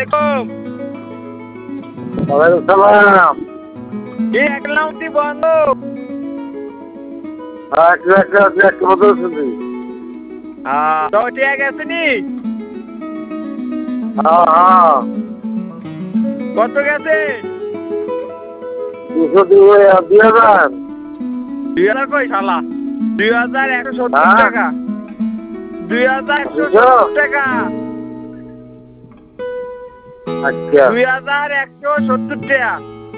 আলাইকুম। ওয়ালাইকুম সালাম। কি অ্যাকাউন্টটি বন্ধ? একটা কথা শুনছি। তো ঠিক আছে নি? হ্যাঁ। কত গেছে? 2,000 2000 কই শালা? 2170 হ্যাঁ? টাকা। 200? 2170 টাকা। আচ্ছা 2170 টাকা।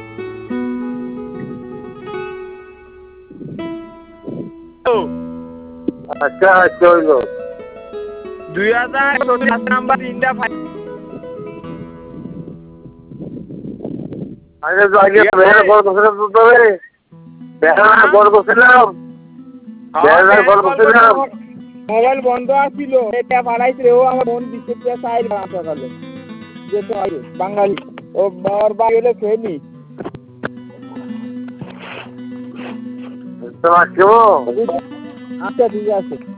ও আচ্ছা হইল। 2070 নাম্বার তিনটা আগে তো আগে বেহারা কল করছিলাম তো তবে বেহারা কল করছিলাম। বেহারা কল করছিলাম। মোবাইল বন্ধ আছিল এটা পাঠাইছিল ও আমার ফোন দিতে চাইল সকালে যেতে হবে বাঙালি ও বর বাইরে ফেনি তোমার কেমন? আচ্ছা ঠিক আছে